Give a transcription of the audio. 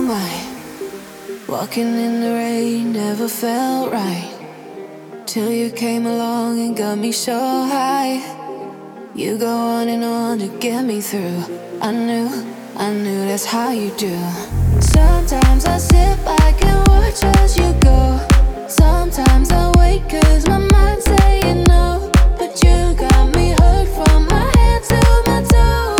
my, walking in the rain never felt right till you came along and got me so high. You go on to get me through. I knew that's how you do. Sometimes I sit back and watch as you go. Sometimes I wait cause my mind's saying no, but you got me hooked from my head to my toes.